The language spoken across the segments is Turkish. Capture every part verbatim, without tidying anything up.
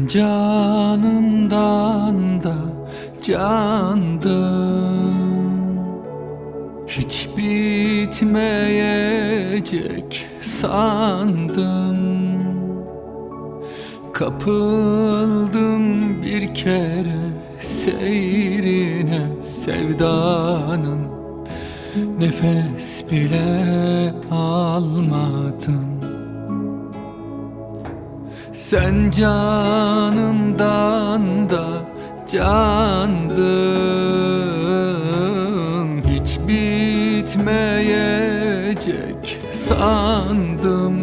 canımdan da candın. Hiç bitmeyecek sandım. Kapıldım bir kere seyrine sevdanın. Nefes bile almadım. Sen canımdan da candın. Hiç bitmeyecek sandım.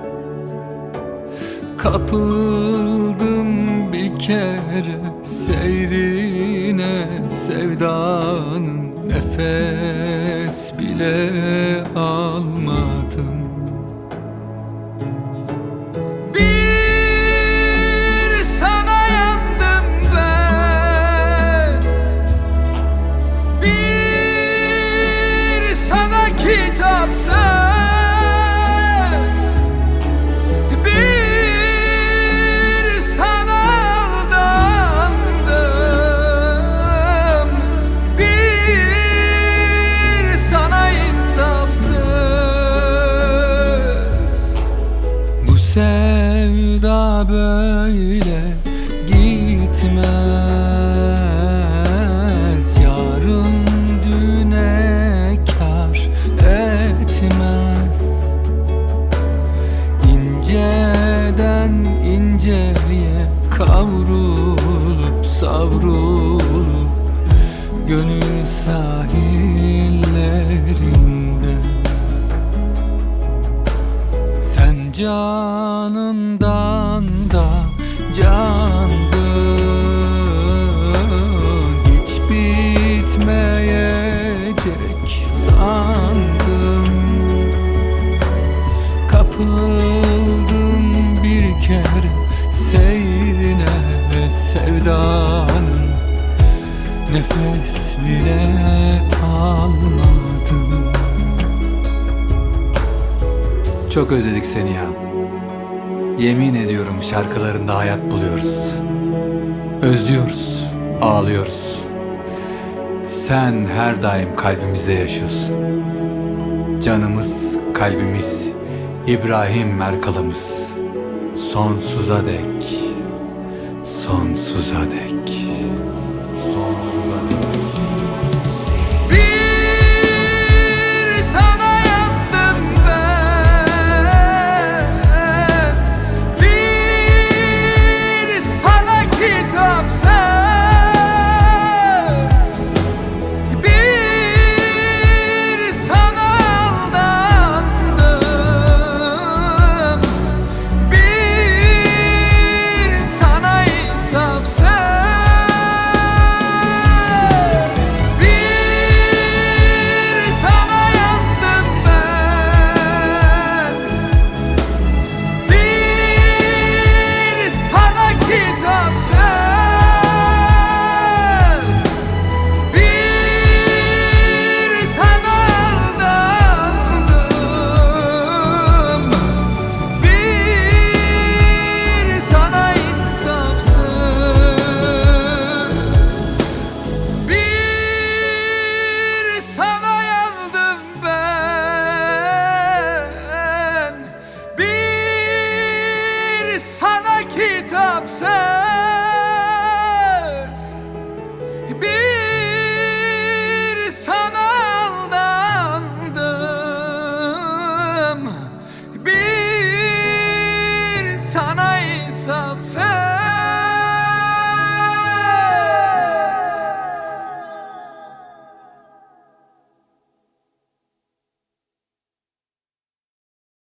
Kapıldım bir kere seyrine sevdanın. Nefes bile almadım. Bir sana yandım ben, bir sana kitap söz, bir sana aldandım, bir sana insafsız. Bu sevda böyle gitmez, yarın düne kâr etmez. İnceden inceye kavrulup savrulup gönül sahillerinde. Sen canımdan da candın. Hiç bitmeyecek sandım. Kapıldım bir kere seyrine sevdanın. Nefes bile almadım. Çok özledik seni ya. Yemin ediyorum şarkılarında hayat buluyoruz. Özlüyoruz, ağlıyoruz. Sen her daim kalbimizde yaşıyorsun. Canımız, kalbimiz, İbrahim Merkal'ımız. Sonsuza dek, sonsuza dek.